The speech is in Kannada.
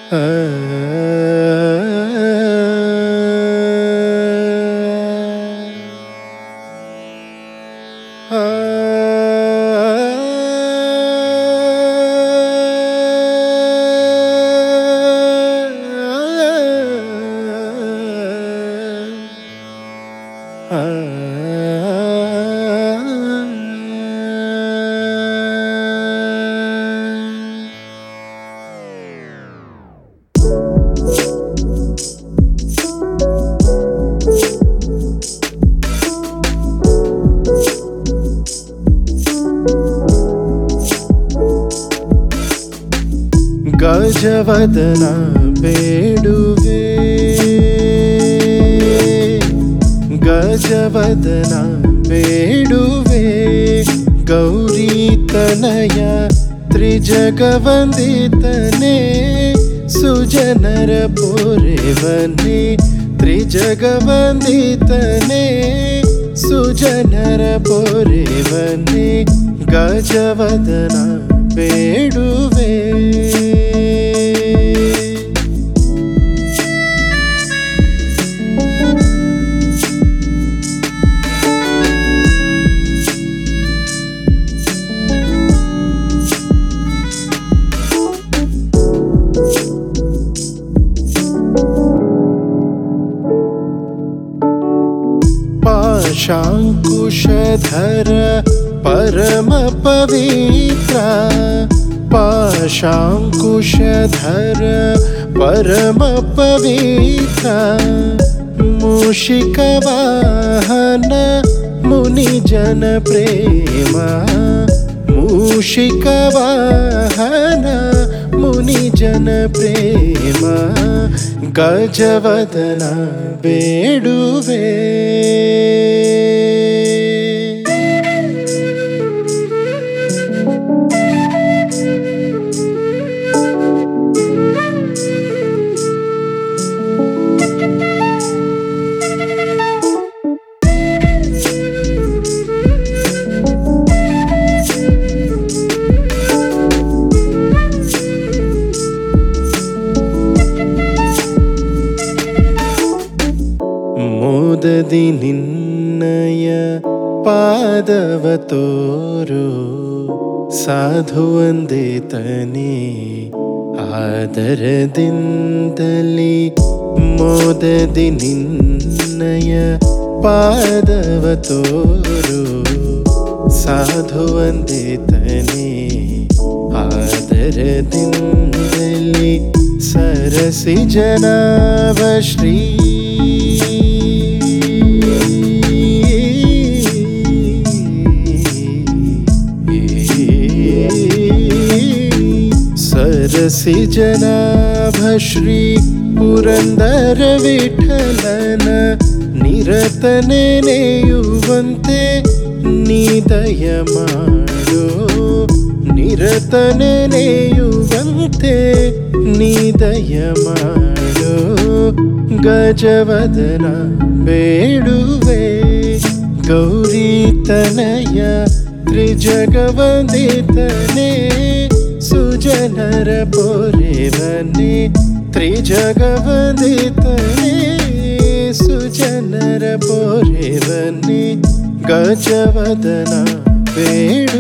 ಗಜವದನ ಬೇಡುವೆ, ಗಜವದನ ಬೇಡುವೆ, ಗೌರಿ ತನಯ ತ್ರಿಜಗವಂದಿತನೇ, ಸುಜನರ ಪೊರೆವನೇ ತ್ರಿಜಗವಂದಿತನೇ, ಸುಜನರ ಪೊರೆವನೇ, ಗಜವದನ ಬೇಡುವೆ. पाशांकुशधर परम पवित्र, पाशांकुशधर परम पवित्र, मूषिकवाहन मुनिजन प्रेम, मूषिकवाहन मुनिजन प्रेम, गजवदन ಬೇಡುವೆ. ಮೋದದಿ ನಿನ್ನಯ ಪಾದವ ತೋರು, ಸಾಧುವಂದಿತನೇ ಆದರದಿಂದಲಿ, ಮೋದದಿ ನಿನ್ನಯ ಪಾದವ ತೋರು, ಸಾಧುವಂದಿತನೇ ಆದರದಿಂದಲಿ, ಸರಸಿ ಜನಾಭ ಶ್ರೀ सरसि जनाभ श्री पुरंदर विठलन, निरतने नेयुವಂತೆ ನೀ ದಯ ಮಾಡೋ, ನಿರತನೆ ನೆಯುವಂತೆ ನೀ ದಯ ಮಾಡೋ, ಗಜವದನ ಬೇಡುವೆ, ಗೌರಿ ತನಯ ತ್ರಿಜಗವಂದಿತನೇ, ಸುಜನರ ಪೊರೆವನೇ ತ್ರಿಜಗವಂದಿತನೇ, ಸುಜನರ ಪೊರೆವನೇ, ಗಜವದನ ಬೇಡು.